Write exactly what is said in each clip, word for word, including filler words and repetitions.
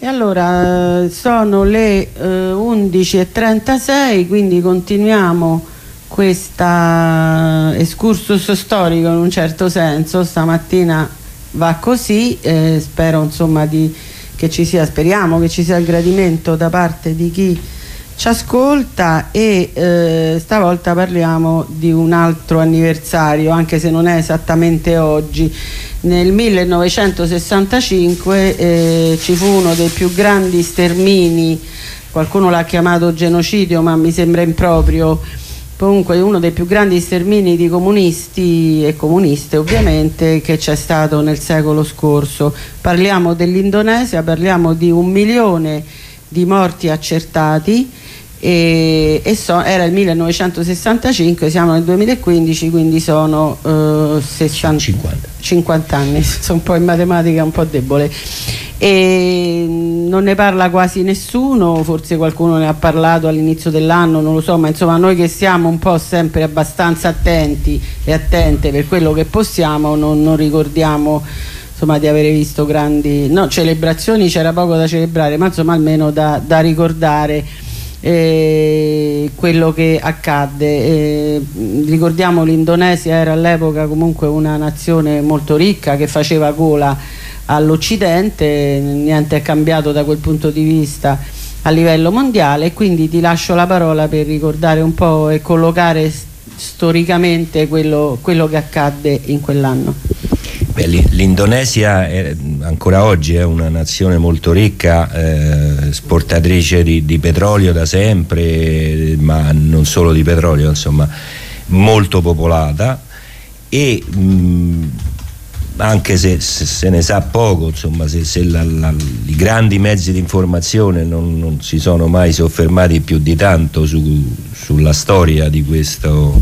E allora sono le eh, undici e trentasei, quindi continuiamo questa excursus storico in un certo senso. Stamattina va così, eh, spero insomma di, che ci sia, speriamo che ci sia il gradimento da parte di chi ci ascolta, e eh, stavolta parliamo di un altro anniversario, anche se non è esattamente oggi. Nel millenovecentosessantacinque eh, ci fu uno dei più grandi stermini, qualcuno l'ha chiamato genocidio ma mi sembra improprio, comunque uno dei più grandi stermini di comunisti e comuniste ovviamente che c'è stato nel secolo scorso. Parliamo dell'Indonesia, parliamo di un milione di morti accertati, e, e so, era il millenovecentosessantacinque, siamo nel duemilaquindici, quindi sono eh, sessanta, cinquanta. cinquanta anni, sono un po' in matematica un po' debole, e non ne parla quasi nessuno, forse qualcuno ne ha parlato all'inizio dell'anno, non lo so, ma insomma noi che siamo un po' sempre abbastanza attenti e attente per quello che possiamo, non, non ricordiamo insomma di avere visto grandi, no, celebrazioni, c'era poco da celebrare, ma insomma almeno da, da ricordare eh, quello che accadde. Eh, ricordiamo, l'Indonesia era all'epoca comunque una nazione molto ricca che faceva gola all'Occidente, niente è cambiato da quel punto di vista a livello mondiale, quindi ti lascio la parola per ricordare un po' e collocare storicamente quello, quello che accadde in quell'anno. L'Indonesia è, ancora oggi è una nazione molto ricca, eh, esportatrice di, di petrolio da sempre, ma non solo di petrolio, insomma molto popolata, e mh, anche se, se se ne sa poco, insomma, se, se la, la, i grandi mezzi di informazione non, non si sono mai soffermati più di tanto su, sulla storia di questo,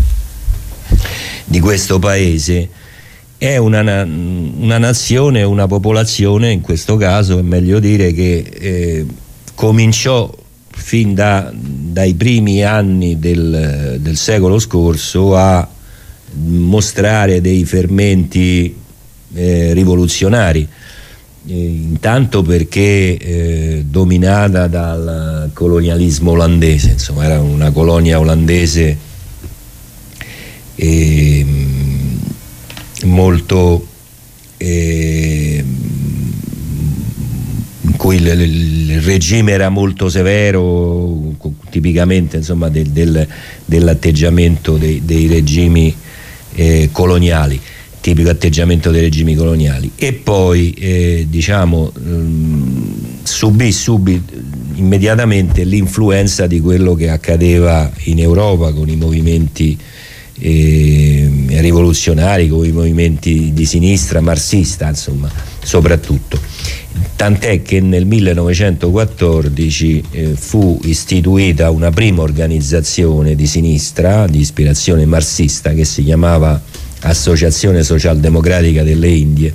di questo paese. È una, una nazione, una popolazione, in questo caso è meglio dire, che eh, cominciò fin da, dai primi anni del, del secolo scorso a mostrare dei fermenti eh, rivoluzionari, eh, intanto perché eh, dominata dal colonialismo olandese, insomma era una colonia olandese eh, molto eh, in cui il, il regime era molto severo, tipicamente insomma del, del, dell'atteggiamento dei, dei regimi eh, coloniali, tipico atteggiamento dei regimi coloniali, e poi eh, diciamo mh, subì subì immediatamente l'influenza di quello che accadeva in Europa con i movimenti Eh, rivoluzionari, con i movimenti di sinistra marxista, insomma, soprattutto, tant'è che nel millenovecentoquattordici eh, fu istituita una prima organizzazione di sinistra di ispirazione marxista che si chiamava Associazione Socialdemocratica delle Indie,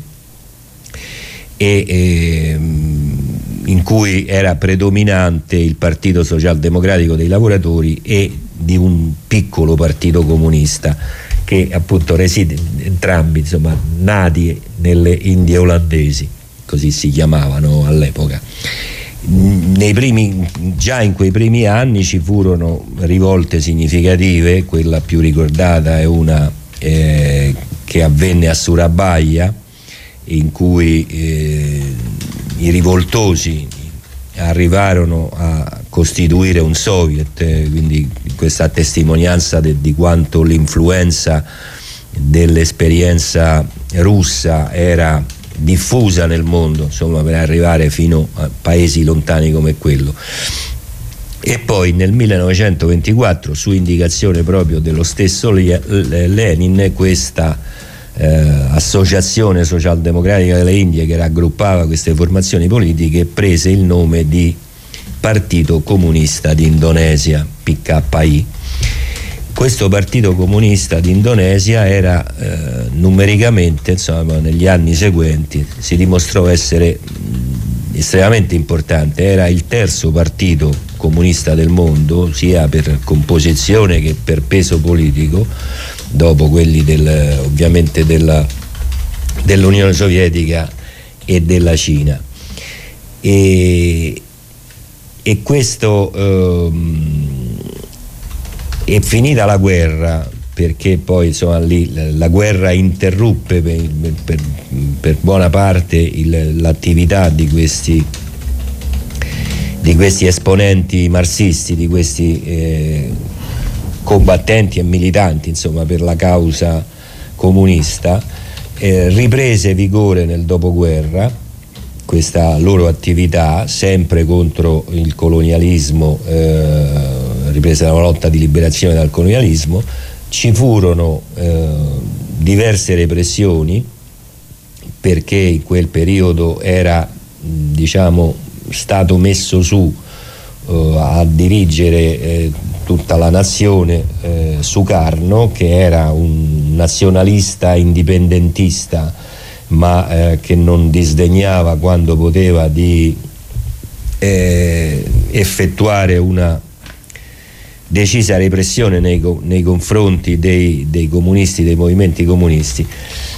e eh, in cui era predominante il Partito Socialdemocratico dei Lavoratori e di un piccolo partito comunista, che appunto reside entrambi, insomma, nati nelle Indie olandesi, così si chiamavano all'epoca. Nei primi, già in quei primi anni ci furono rivolte significative, quella più ricordata è una eh, che avvenne a Surabaya, in cui eh, i rivoltosi arrivarono a costituire un soviet, eh, quindi questa testimonianza de, di quanto l'influenza dell'esperienza russa era diffusa nel mondo, insomma, per arrivare fino a paesi lontani come quello. E poi nel millenovecentoventiquattro, su indicazione proprio dello stesso Lenin, questa eh, associazione socialdemocratica delle Indie, che raggruppava queste formazioni politiche, prese il nome di Partito Comunista d'Indonesia, P K I. Questo Partito Comunista d'Indonesia era eh, numericamente, insomma, negli anni seguenti si dimostrò essere mh, estremamente importante. Era il terzo partito comunista del mondo, sia per composizione che per peso politico, dopo quelli del, ovviamente della, dell'Unione Sovietica e della Cina. e, e questo ehm, è finita la guerra, perché poi insomma lì la guerra interruppe per, per, per buona parte il, l'attività di questi di questi esponenti marxisti, di questi eh, combattenti e militanti insomma per la causa comunista. Eh, riprese vigore nel dopoguerra questa loro attività, sempre contro il colonialismo, eh, ripresa la lotta di liberazione dal colonialismo. Ci furono eh, diverse repressioni, perché in quel periodo era, diciamo, stato messo su eh, a dirigere eh, tutta la nazione eh, Sukarno, che era un nazionalista indipendentista, ma eh, che non disdegnava, quando poteva, di eh, effettuare una decisa repressione nei, nei confronti dei, dei comunisti, dei movimenti comunisti.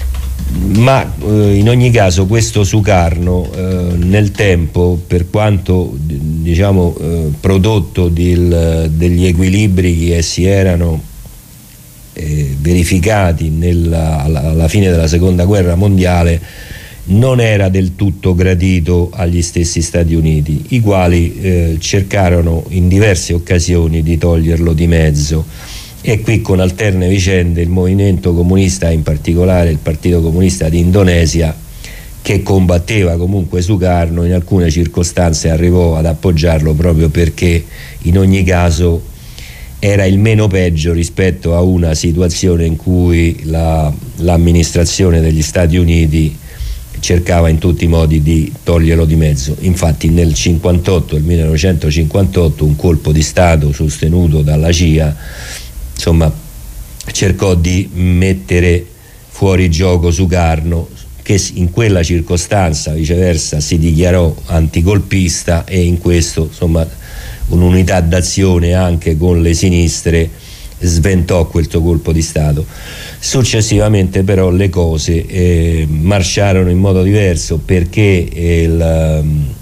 Ma eh, in ogni caso questo Sukarno eh, nel tempo, per quanto diciamo eh, prodotto del, degli equilibri che si erano eh, verificati nella, alla, alla fine della seconda guerra mondiale, non era del tutto gradito agli stessi Stati Uniti, i quali eh, cercarono in diverse occasioni di toglierlo di mezzo. E qui, con alterne vicende, il movimento comunista, in particolare il Partito Comunista di Indonesia, che combatteva comunque Sukarno, in alcune circostanze arrivò ad appoggiarlo, proprio perché in ogni caso era il meno peggio rispetto a una situazione in cui la, l'amministrazione degli Stati Uniti cercava in tutti i modi di toglierlo di mezzo. Infatti nel cinquantotto, nel millenovecentocinquantotto, un colpo di Stato sostenuto dalla C I A insomma cercò di mettere fuori gioco Sukarno, che in quella circostanza viceversa si dichiarò anticolpista, e in questo insomma un'unità d'azione anche con le sinistre sventò questo colpo di Stato. Successivamente però le cose eh, marciarono in modo diverso, perché eh, la,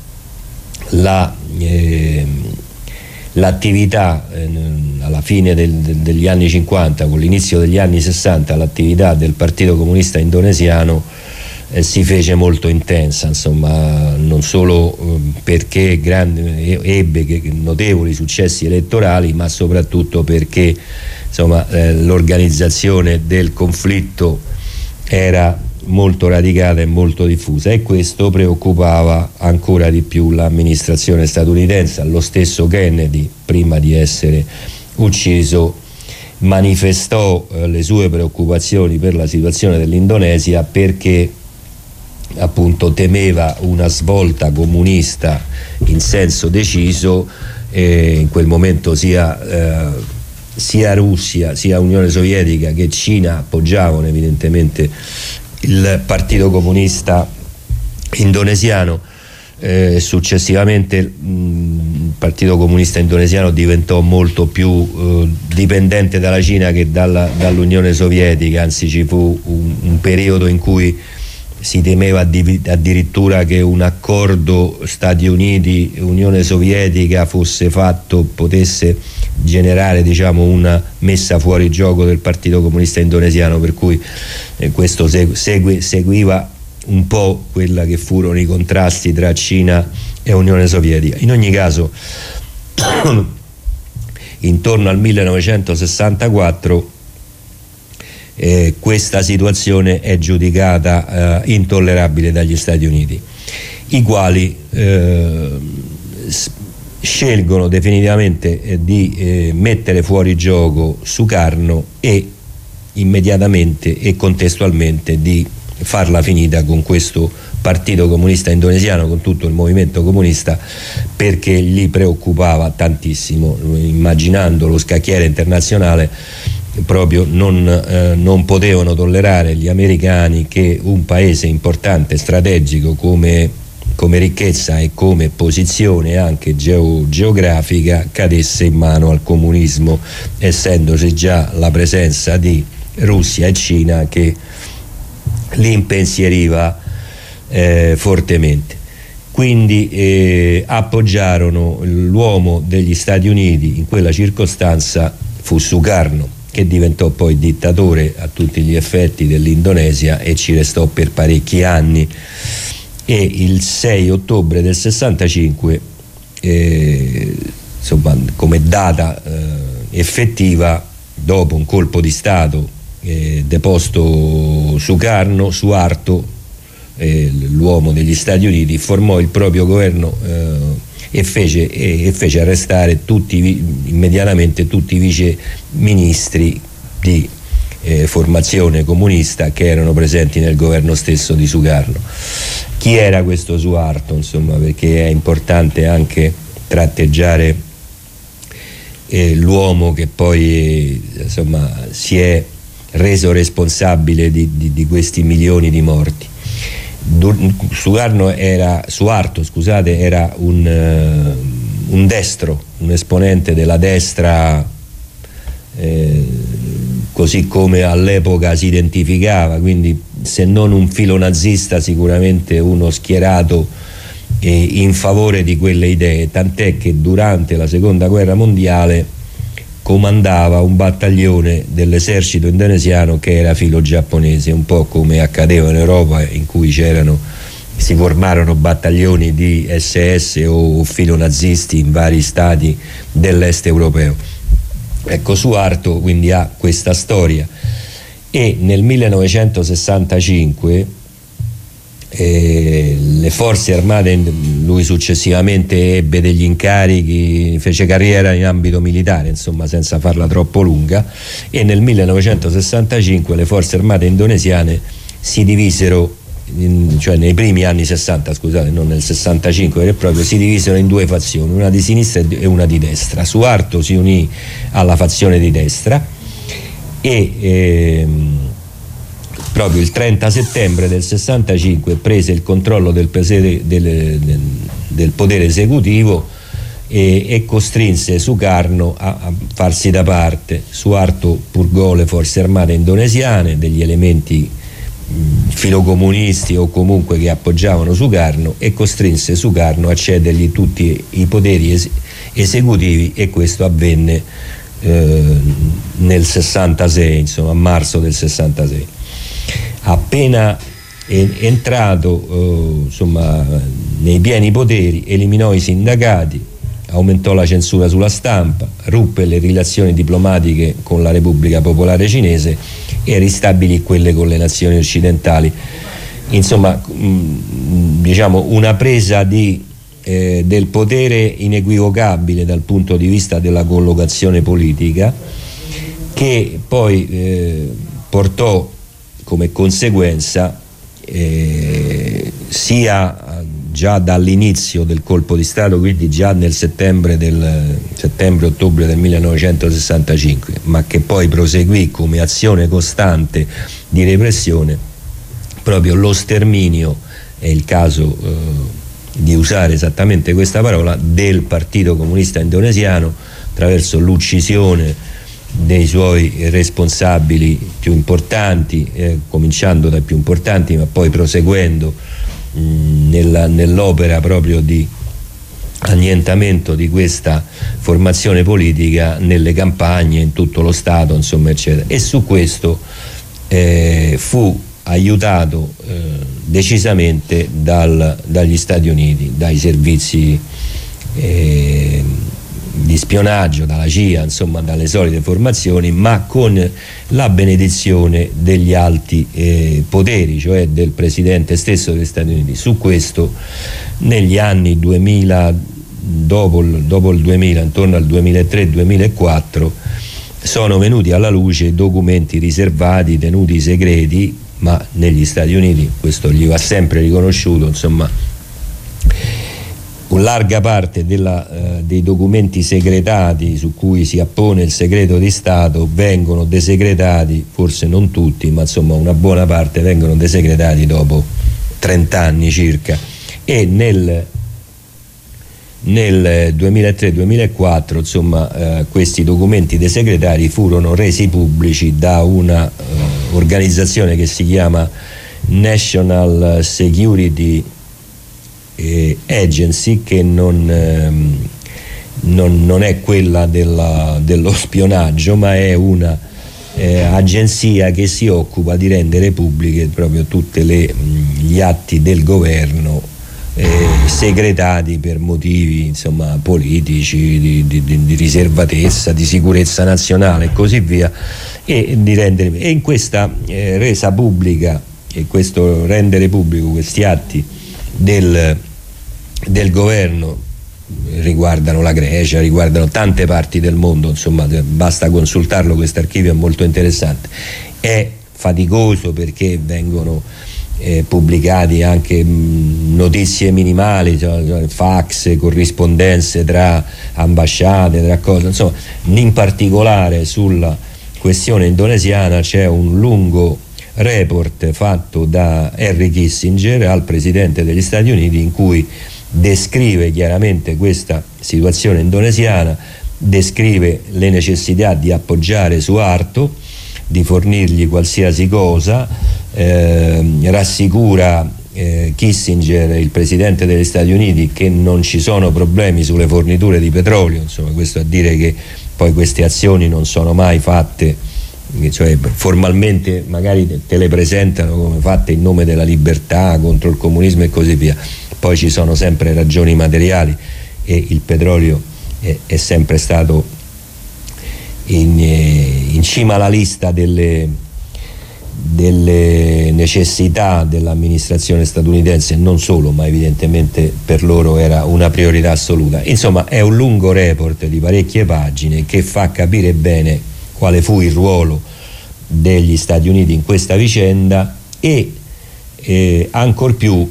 la eh, l'attività eh, alla fine del, del, degli anni cinquanta, con l'inizio degli anni sessanta, l'attività del Partito Comunista Indonesiano eh, si fece molto intensa, insomma, non solo eh, perché grande, ebbe che, notevoli successi elettorali, ma soprattutto perché insomma eh, l'organizzazione del conflitto era molto radicata e molto diffusa, e questo preoccupava ancora di più l'amministrazione statunitense. Lo stesso Kennedy, prima di essere ucciso, manifestò eh, le sue preoccupazioni per la situazione dell'Indonesia, perché appunto temeva una svolta comunista in senso deciso. Eh, in quel momento sia eh, sia Russia, sia Unione Sovietica che Cina appoggiavano evidentemente il Partito Comunista Indonesiano. Eh, successivamente mh, il Partito Comunista Indonesiano diventò molto più eh, dipendente dalla Cina che dalla, dall'Unione Sovietica, anzi ci fu un, un periodo in cui si temeva addirittura che un accordo Stati Uniti-Unione Sovietica fosse fatto, potesse generare, diciamo, una messa fuori gioco del Partito Comunista Indonesiano, per cui eh, questo segui, seguiva un po' quella che furono i contrasti tra Cina e Unione Sovietica. In ogni caso intorno al millenovecentosessantaquattro Eh, questa situazione è giudicata eh, intollerabile dagli Stati Uniti, i quali eh, scelgono definitivamente eh, di eh, mettere fuori gioco Sukarno e immediatamente e contestualmente di farla finita con questo Partito Comunista Indonesiano, con tutto il movimento comunista, perché gli preoccupava tantissimo, immaginando lo scacchiere internazionale. Proprio non, eh, non potevano tollerare gli americani che un paese importante, strategico come, come ricchezza e come posizione anche geo, geografica, cadesse in mano al comunismo, essendoci già la presenza di Russia e Cina che li impensieriva eh, fortemente. quindi eh, appoggiarono l'uomo degli Stati Uniti. In quella circostanza fu Sukarno, che diventò poi dittatore a tutti gli effetti dell'Indonesia e ci restò per parecchi anni, e il sei ottobre del sessantacinque eh, insomma, come data eh, effettiva, dopo un colpo di Stato, eh, deposto Sukarno, Suharto, eh, l'uomo degli Stati Uniti, formò il proprio governo eh, e fece, e, e fece arrestare tutti, immediatamente tutti i vice ministri di eh, formazione comunista che erano presenti nel governo stesso di Sukarno. Chi era questo Suharto, insomma, perché è importante anche tratteggiare eh, l'uomo che poi eh, insomma, si è reso responsabile di, di, di questi milioni di morti. Sukarno era, Suharto, scusate, era un, uh, un destro, un esponente della destra, eh, così come all'epoca si identificava, quindi se non un filo nazista sicuramente uno schierato eh, in favore di quelle idee, tant'è che durante la seconda guerra mondiale comandava un battaglione dell'esercito indonesiano che era filo giapponese, un po' come accadeva in Europa, in cui c'erano, si formarono battaglioni di esse esse o filo nazisti in vari stati dell'est europeo. Ecco, Suharto quindi ha questa storia, e nel millenovecentosessantacinque eh, le forze armate, lui successivamente ebbe degli incarichi, fece carriera in ambito militare, insomma, senza farla troppo lunga, e nel millenovecentosessantacinque le forze armate indonesiane si divisero, in, cioè nei primi anni sessanta, scusate, non nel sessantacinque vero e proprio, si divisero in due fazioni, una di sinistra e una di destra. Suharto si unì alla fazione di destra e ehm, proprio il trenta settembre del sessantacinque prese il controllo del, del, del, del potere esecutivo e, e costrinse Sukarno a, a farsi da parte. Suharto purgò le forze armate indonesiane, degli elementi mh, filocomunisti o comunque che appoggiavano Sukarno, e costrinse Sukarno a cedergli tutti i poteri es esecutivi, e questo avvenne eh, nel sessantasei, insomma a marzo del sessantasei. Appena entrato eh, insomma, nei pieni poteri, eliminò i sindacati, aumentò la censura sulla stampa, ruppe le relazioni diplomatiche con la Repubblica Popolare Cinese e ristabilì quelle con le nazioni occidentali. Insomma, mh, diciamo una presa di, eh, del potere inequivocabile dal punto di vista della collocazione politica, che poi eh, portò come conseguenza eh, sia già dall'inizio del colpo di Stato, quindi già nel settembre del settembre-ottobre del millenovecentosessantacinque, ma che poi proseguì come azione costante di repressione, proprio lo sterminio, è il caso eh, di usare esattamente questa parola, del Partito Comunista Indonesiano, attraverso l'uccisione dei suoi responsabili più importanti, eh, cominciando dai più importanti ma poi proseguendo mh, nella, nell'opera proprio di annientamento di questa formazione politica nelle campagne, in tutto lo Stato, insomma, eccetera. E su questo eh, fu aiutato eh, decisamente dal, dagli Stati Uniti, dai servizi eh, di spionaggio, dalla C I A, insomma dalle solite formazioni, ma con la benedizione degli alti eh, poteri, cioè del presidente stesso degli Stati Uniti. Su questo negli anni duemila, dopo il, dopo il duemila, intorno al duemilatré duemilaquattro, sono venuti alla luce documenti riservati, tenuti segreti, ma negli Stati Uniti questo gli va sempre riconosciuto, insomma larga parte della, eh, dei documenti segretati su cui si appone il segreto di Stato vengono desegretati, forse non tutti, ma insomma una buona parte vengono desegretati dopo trenta anni circa, e nel, nel duemilatré duemilaquattro insomma eh, questi documenti desegretati furono resi pubblici da una eh, organizzazione che si chiama National Security eh, agency che non, ehm, non, non è quella della, dello spionaggio, ma è una eh, agenzia che si occupa di rendere pubbliche proprio tutti gli atti del governo eh, segretati per motivi insomma politici, di, di, di riservatezza, di sicurezza nazionale e così via, e di rendere e in questa eh, resa pubblica e questo rendere pubblico questi atti del, del governo riguardano la Grecia, riguardano tante parti del mondo, insomma basta consultarlo, questo archivio è molto interessante. È faticoso perché vengono eh, pubblicati anche mh, notizie minimali, cioè, fax, corrispondenze tra ambasciate, tra cose, insomma, in particolare sulla questione indonesiana c'è un lungo report fatto da Henry Kissinger al presidente degli Stati Uniti in cui descrive chiaramente questa situazione indonesiana, descrive le necessità di appoggiare Suharto, di fornirgli qualsiasi cosa, eh, rassicura eh, Kissinger, il presidente degli Stati Uniti, che non ci sono problemi sulle forniture di petrolio, insomma questo a dire che poi queste azioni non sono mai fatte, cioè formalmente magari te le presentano come fatte in nome della libertà, contro il comunismo e così via, poi ci sono sempre ragioni materiali e il petrolio è, è sempre stato in, in cima alla lista delle, delle necessità dell'amministrazione statunitense, non solo, ma evidentemente per loro era una priorità assoluta. Insomma è un lungo report di parecchie pagine che fa capire bene quale fu il ruolo degli Stati Uniti in questa vicenda e eh, ancor più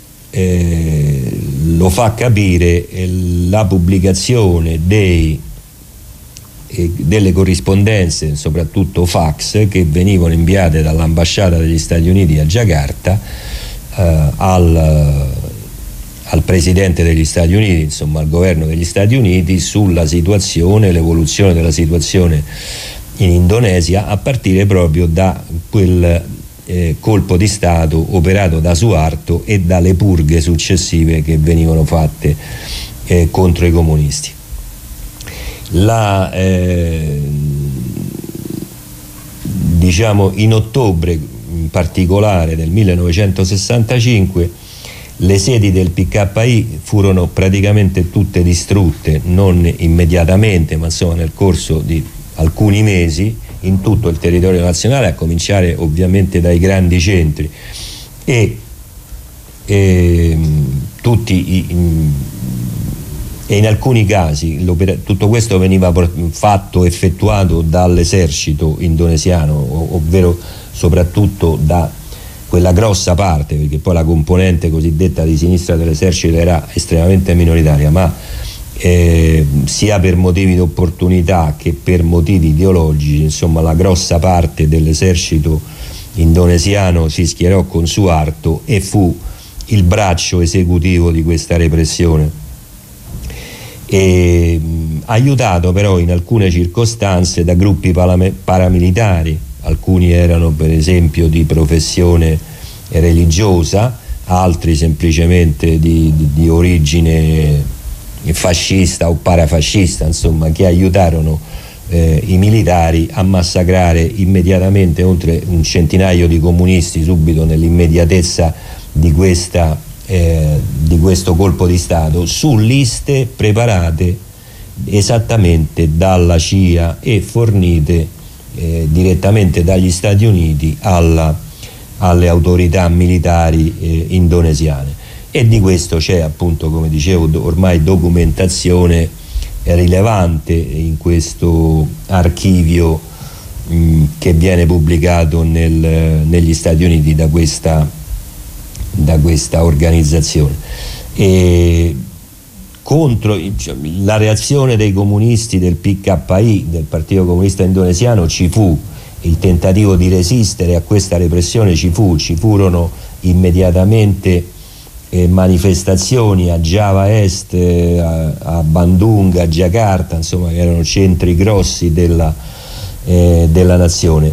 Eh, lo fa capire eh, la pubblicazione dei, eh, delle corrispondenze, soprattutto fax, che venivano inviate dall'ambasciata degli Stati Uniti a Giacarta eh, al, al presidente degli Stati Uniti, insomma al governo degli Stati Uniti, sulla situazione, l'evoluzione della situazione in Indonesia, a partire proprio da quel Eh, colpo di Stato operato da Suharto e dalle purghe successive che venivano fatte eh, contro i comunisti. La, eh, diciamo in ottobre in particolare del millenovecentosessantacinque le sedi del P K I furono praticamente tutte distrutte, non immediatamente ma insomma nel corso di alcuni mesi, in tutto il territorio nazionale, a cominciare ovviamente dai grandi centri, e, e tutti i, e in alcuni casi tutto questo veniva fatto, effettuato dall'esercito indonesiano, ovvero soprattutto da quella grossa parte, perché poi la componente cosiddetta di sinistra dell'esercito era estremamente minoritaria, ma Eh, sia per motivi di opportunità che per motivi ideologici, insomma la grossa parte dell'esercito indonesiano si schierò con Suharto e fu il braccio esecutivo di questa repressione, e, mh, aiutato però in alcune circostanze da gruppi paramilitari, alcuni erano per esempio di professione religiosa, altri semplicemente di, di, di origine fascista o parafascista, insomma, che aiutarono eh, i militari a massacrare immediatamente oltre un centinaio di comunisti subito nell'immediatezza di, questa, eh, di questo colpo di Stato, su liste preparate esattamente dalla C I A e fornite eh, direttamente dagli Stati Uniti alla, alle autorità militari eh, indonesiane. E di questo c'è, appunto, come dicevo, ormai documentazione rilevante in questo archivio mh, che viene pubblicato nel, negli Stati Uniti da questa, da questa organizzazione. E contro la reazione dei comunisti del P K I, del Partito Comunista Indonesiano, ci fu il tentativo di resistere a questa repressione, ci fu, ci furono immediatamente Eh, manifestazioni a Java Est, eh, a, a Bandung, a Giacarta, insomma, che erano centri grossi della, eh, della nazione.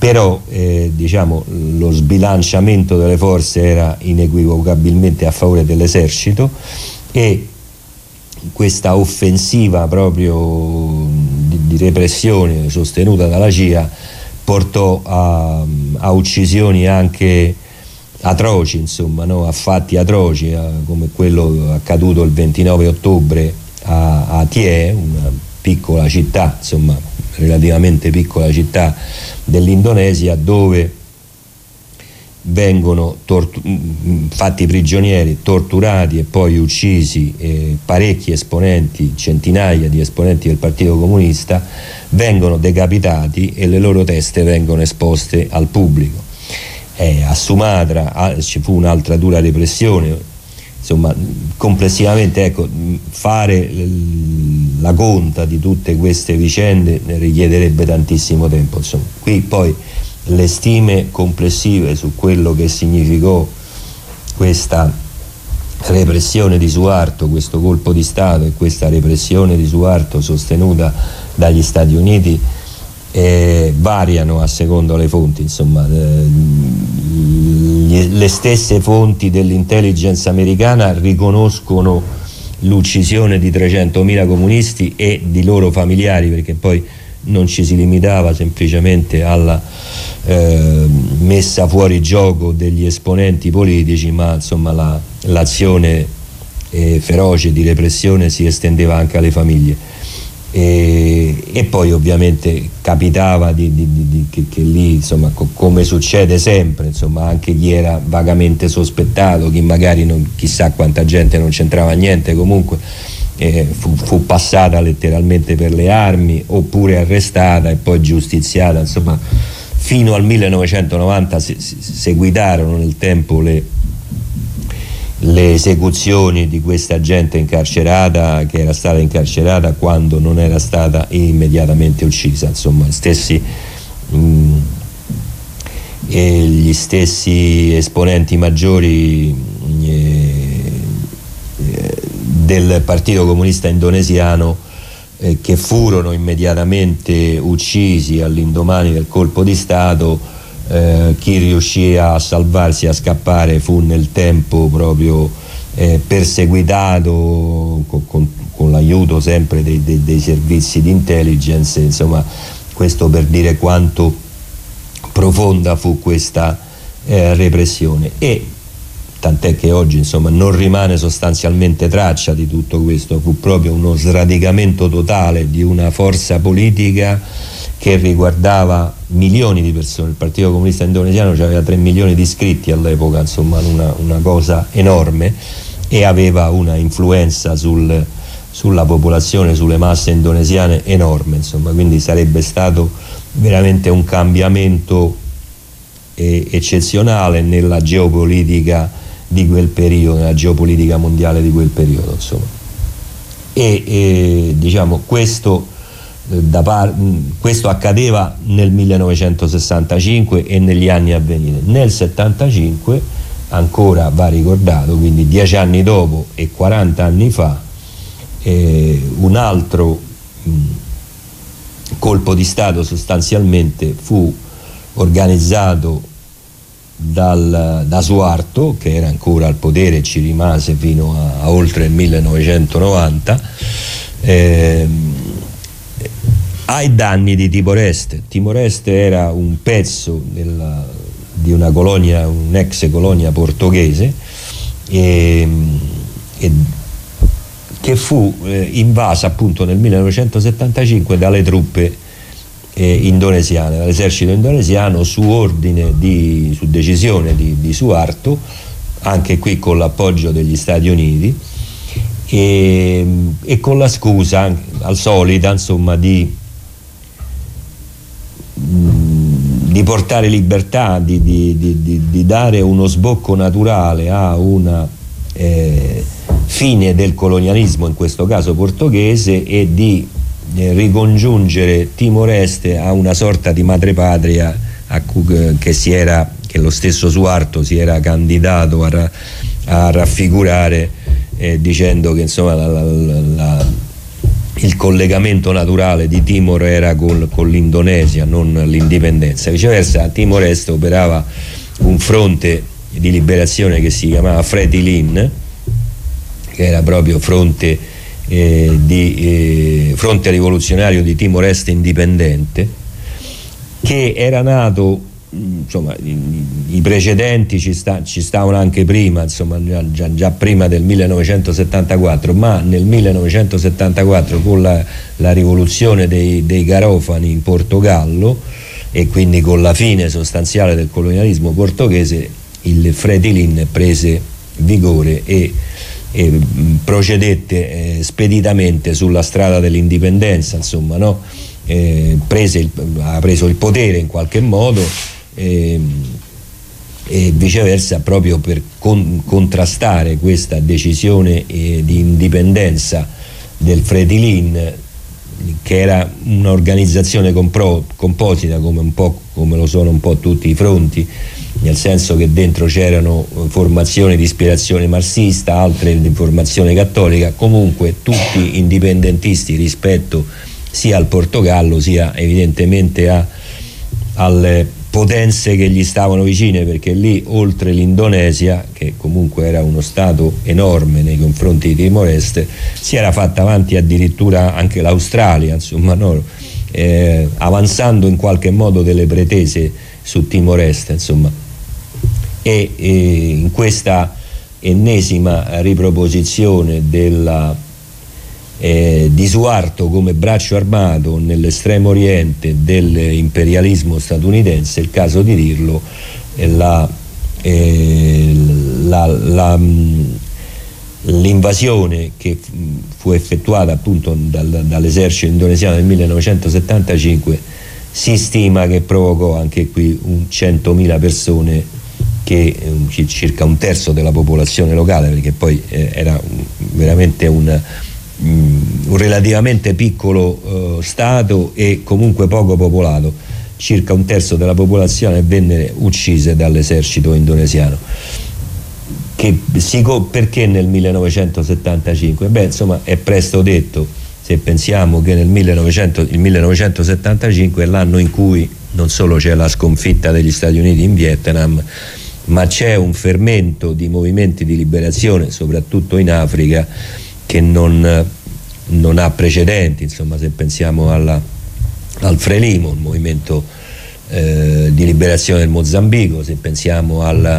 però eh, diciamo, lo sbilanciamento delle forze era inequivocabilmente a favore dell'esercito, e questa offensiva proprio di, di repressione sostenuta dalla C I A portò a, a uccisioni anche atroci, insomma, no? A fatti atroci, a, come quello accaduto il ventinove ottobre a, a Thiès, una piccola città, insomma relativamente piccola città dell'Indonesia, dove vengono fatti prigionieri, torturati e poi uccisi eh, parecchi esponenti, centinaia di esponenti del Partito Comunista, vengono decapitati e le loro teste vengono esposte al pubblico. Eh, a Sumatra ah, ci fu un'altra dura repressione. Insomma, complessivamente, ecco, fare la conta di tutte queste vicende richiederebbe tantissimo tempo. Insomma, qui poi le stime complessive su quello che significò questa repressione di Suharto, questo colpo di Stato e questa repressione di Suharto sostenuta dagli Stati Uniti eh, variano a secondo le fonti. Insomma, eh, le stesse fonti dell'intelligence americana riconoscono l'uccisione di trecentomila comunisti e di loro familiari, perché poi non ci si limitava semplicemente alla eh, messa fuori gioco degli esponenti politici, ma insomma la, l'azione eh, feroce di repressione si estendeva anche alle famiglie. E, e poi ovviamente capitava di, di, di, di, che, che lì, insomma, co- come succede sempre, insomma, anche chi era vagamente sospettato, chi magari non, chissà quanta gente non c'entrava niente, comunque eh, fu, fu passata letteralmente per le armi, oppure arrestata e poi giustiziata. Insomma, fino al millenovecentonovanta si, si, seguitarono nel tempo le le esecuzioni di questa gente incarcerata, che era stata incarcerata quando non era stata immediatamente uccisa. Insomma, stessi, mh, e gli stessi esponenti maggiori eh, del Partito Comunista Indonesiano eh, che furono immediatamente uccisi all'indomani del colpo di Stato. Eh, chi riuscì a salvarsi, a scappare, fu nel tempo proprio eh, perseguitato con, con, con l'aiuto sempre dei, dei, dei servizi di intelligence. Insomma, questo per dire quanto profonda fu questa eh, repressione, e tant'è che oggi, insomma, non rimane sostanzialmente traccia di tutto questo. Fu proprio uno sradicamento totale di una forza politica che riguardava milioni di persone. Il Partito Comunista Indonesiano aveva tre milioni di iscritti all'epoca, insomma una, una cosa enorme, e aveva una influenza sul, sulla popolazione, sulle masse indonesiane enorme, insomma, quindi sarebbe stato veramente un cambiamento eh, eccezionale nella geopolitica di quel periodo, nella geopolitica mondiale di quel periodo, insomma. E, e diciamo questo Da par- questo accadeva nel millenovecentosessantacinque e negli anni a venire. Nel settantacinque, ancora va ricordato, quindi dieci anni dopo e quaranta anni fa, eh, un altro mh, colpo di Stato sostanzialmente fu organizzato dal, da Suharto, che era ancora al potere e ci rimase fino a, a oltre il millenovecentonovanta, eh, ai danni di Timor-Est. Timor-Est era un pezzo della, di una colonia, un'ex colonia portoghese, e, e che fu eh, invasa appunto nel millenovecentosettantacinque dalle truppe eh, indonesiane, dall'esercito indonesiano, su ordine di, su decisione di, di Suharto, anche qui con l'appoggio degli Stati Uniti, e, e con la scusa al solita, insomma, di di portare libertà, di, di, di, di dare uno sbocco naturale a una eh, fine del colonialismo, in questo caso portoghese, e di eh, ricongiungere Timor-Est a una sorta di madrepatria a cui, che, si era, che lo stesso Suharto si era candidato a, ra, a raffigurare, eh, dicendo che insomma la, la, la, il collegamento naturale di Timor era con, con l'Indonesia, non l'indipendenza. Viceversa, a Timor Est operava un fronte di liberazione che si chiamava Fretilin, che era proprio fronte, eh, di, eh, fronte rivoluzionario di Timor Est indipendente, che era nato, insomma, i, i precedenti ci, sta, ci stavano anche prima, insomma, già, già prima del millenovecentosettantaquattro, ma nel millenovecentosettantaquattro con la, la rivoluzione dei, dei Garofani in Portogallo, e quindi con la fine sostanziale del colonialismo portoghese, il Fretilin prese vigore e, e procedette eh, speditamente sulla strada dell'indipendenza, insomma, no? Eh, prese il, ha preso il potere in qualche modo, eh, e viceversa, proprio per con, contrastare questa decisione eh, di indipendenza del Fretilin, che era un'organizzazione compro, composita, come un po' come lo sono un po' tutti i fronti, nel senso che dentro c'erano formazioni di ispirazione marxista, altre di formazione cattolica, comunque tutti indipendentisti rispetto sia al Portogallo sia evidentemente a, alle potenze che gli stavano vicine, perché lì, oltre l'Indonesia, che comunque era uno stato enorme nei confronti di Timor Est, si era fatta avanti addirittura anche l'Australia, insomma, no? eh, avanzando in qualche modo delle pretese su Timor Est, insomma. E, e in questa ennesima riproposizione della Eh, di Suharto come braccio armato nell'estremo oriente dell'imperialismo statunitense, è il caso di dirlo, è la, eh, la, la, l'invasione che fu effettuata appunto dal, dall'esercito indonesiano nel millenovecentosettantacinque si stima che provocò anche qui un centomila persone, che circa un terzo della popolazione locale, perché poi eh, era veramente un un relativamente piccolo uh, stato e comunque poco popolato, circa un terzo della popolazione venne uccise dall'esercito indonesiano. Che si, perché nel millenovecentosettantacinque? Beh, insomma, è presto detto, se pensiamo che nel millenovecento, il millenovecentosettantacinque è l'anno in cui non solo c'è la sconfitta degli Stati Uniti in Vietnam, ma c'è un fermento di movimenti di liberazione, soprattutto in Africa, che non, non ha precedenti. Insomma, se pensiamo alla, al Frelimo, il movimento eh, di liberazione del Mozambico, se pensiamo alla,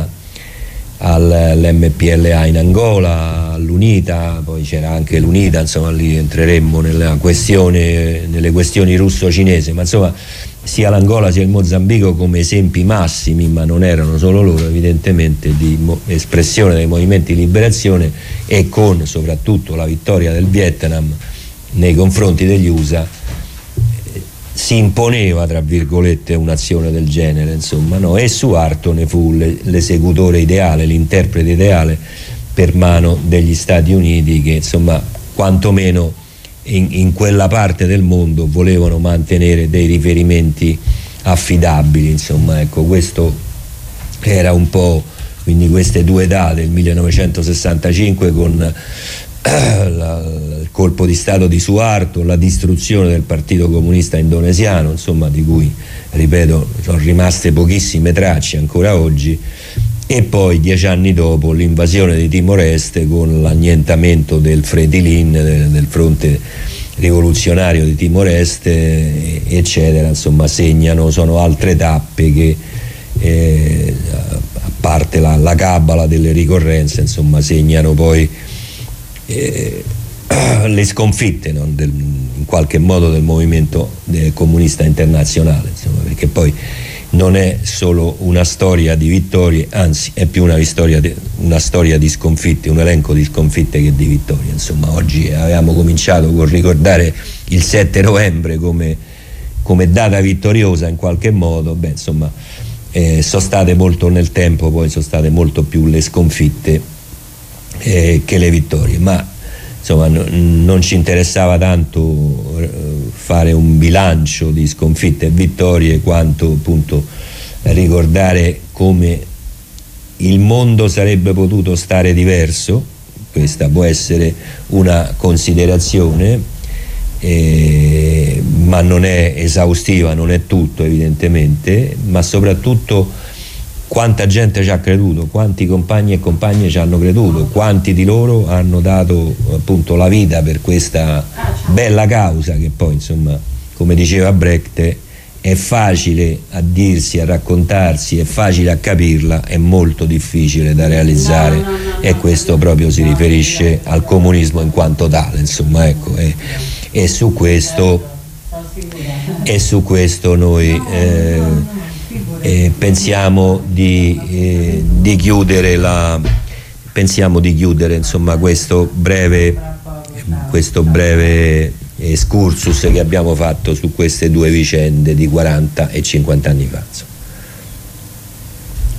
all'M P L A in Angola, all'UNITA, poi c'era anche l'UNITA, insomma lì entreremmo nella questione, nelle questioni russo-cinese, ma insomma sia l'Angola sia il Mozambico come esempi massimi, ma non erano solo loro, evidentemente, di espressione dei movimenti di liberazione, e con soprattutto la vittoria del Vietnam nei confronti degli U S A eh, si imponeva, tra virgolette, un'azione del genere, insomma, no? E Suharto ne fu le, l'esecutore ideale, l'interprete ideale per mano degli Stati Uniti, che insomma quantomeno In, in quella parte del mondo volevano mantenere dei riferimenti affidabili, insomma, ecco, questo era un po', quindi queste due date, il millenovecentosessantacinque con eh, la, il colpo di stato di Suharto, la distruzione del Partito Comunista Indonesiano, insomma, di cui, ripeto, sono rimaste pochissime tracce ancora oggi, e poi dieci anni dopo l'invasione di Timor Est con l'annientamento del Fretilin, del, del fronte rivoluzionario di Timor Est, eh, eccetera, insomma, segnano, sono altre tappe che eh, a parte la, la cabala delle ricorrenze, insomma, segnano poi eh, le sconfitte, no? del, in qualche modo del movimento del comunista internazionale, insomma, perché poi non è solo una storia di vittorie, anzi è più una storia di, una storia di sconfitte, un elenco di sconfitte che di vittorie. Insomma, oggi avevamo cominciato con ricordare il sette novembre come, come data vittoriosa in qualche modo. Beh, insomma, eh, sono state molto nel tempo, poi sono state molto più le sconfitte eh, che le vittorie, ma insomma no, non ci interessava tanto eh, fare un bilancio di sconfitte e vittorie, quanto appunto ricordare come il mondo sarebbe potuto stare diverso. Questa può essere una considerazione, eh, ma non è esaustiva, non è tutto evidentemente, ma soprattutto quanta gente ci ha creduto, quanti compagni e compagne ci hanno creduto, quanti di loro hanno dato appunto la vita per questa bella causa che poi, insomma, come diceva Brecht, è facile a dirsi, a raccontarsi, è facile a capirla, è molto difficile da realizzare, no, no, no, e questo proprio si riferisce al comunismo in quanto tale, insomma, ecco, e, e su questo e su questo noi eh, eh, pensiamo di, eh, di chiudere la pensiamo di chiudere insomma questo breve questo breve excursus che abbiamo fatto su queste due vicende di quaranta e cinquanta anni fa.